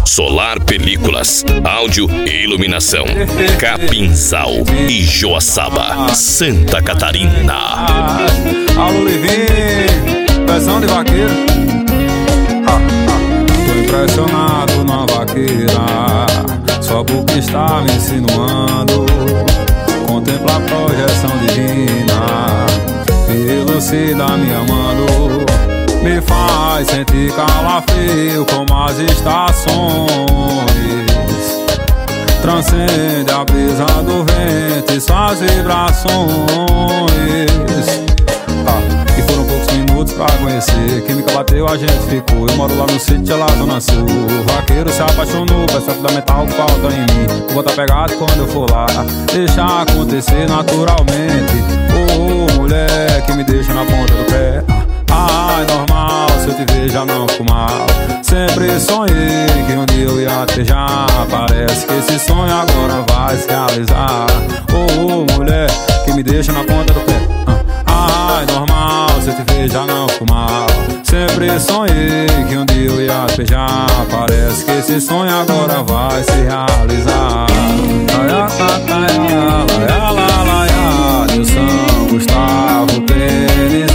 Solar Películas, áudio e iluminação. Capinzal e Joaçaba, Santa Catarina. Alô, Livinho, versão de vaqueiro. Tô impressionado na vaqueira, só porque está me insinuando. Contempla a projeção divina, me elucida me amando. Me faz sentir calafrio como as estações. Transcende a brisa do vento e suas vibrações. E foram poucos minutos pra conhecer. Química bateu, a gente ficou. Eu moro lá no sítio, lá Zona Sul. O vaqueiro se apaixonou, peça fundamental que falta em mim. Vou botar pegado quando eu for lá, deixar acontecer naturalmente. Oh, mulher que me deixa na ponta do pé. Ai, normal, se eu te ver já não fico mal. Sempre sonhei que um dia eu ia te beijar. Parece que esse sonho agora vai se realizar. Oh, mulher que me deixa na ponta do pé. Ai, normal, se eu te ver já não fico mal. Sempre sonhei que um dia eu ia te beijar. Parece que esse sonho agora vai se realizar. De São Gustavo, Tênis.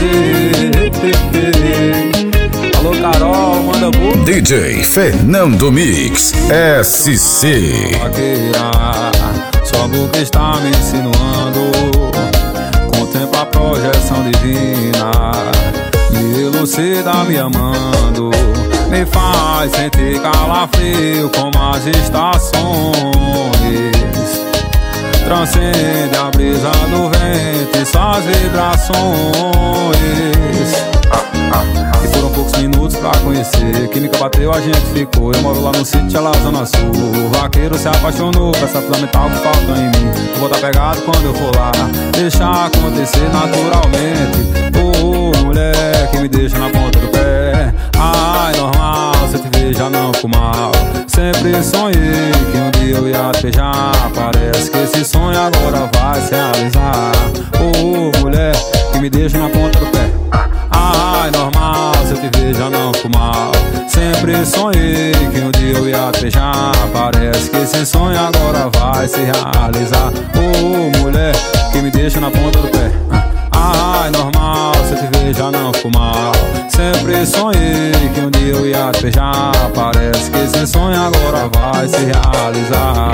Alô, Carol, manda burro. DJ Fernando Mix SC. Só porque está me insinuando. Contempla a projeção divina, me elucida me amando. Me faz sentir calafrio como as estações. Transcende a brisa do vento e suas vibrações. E foram poucos minutos pra conhecer. Química bateu, a gente ficou. Eu moro lá no sítio, lá Zona Sul. O vaqueiro se apaixonou, peça fundamental que falta em mim. Vou botar pegado quando eu for lá, deixar acontecer naturalmente. Oh, mulher que me deixa na ponta do pé. Ai, normal, se eu te ver já não fico mal. Sempre sonhei que um dia eu ia te beijar. Parece que esse sonho agora vai se realizar. Oh, mulher que me deixa na ponta do pé. Ai, normal, se eu te ver já não fico mal. Sempre sonhei que um dia eu ia te beijar. Parece que esse sonho agora vai se realizar. Oh, mulher que me deixa na ponta do pé. Ai, normal, se eu te ver já não fico mal. Sempre sonhei que um dia eu ia te beijar. Parece que esse sonho agora vai se realizar.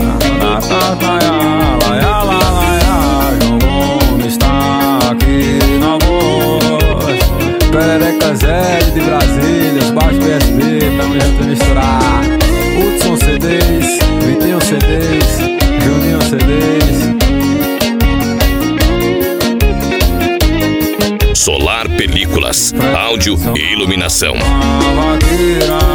João Gomes está aqui na voz. Perereca Zé de Brasília, os baixos PSB, tamo junto misturar. Hudson CDs, Vitinho CDs, Juninho CDs. Solar Películas, áudio e iluminação. Vaqueira,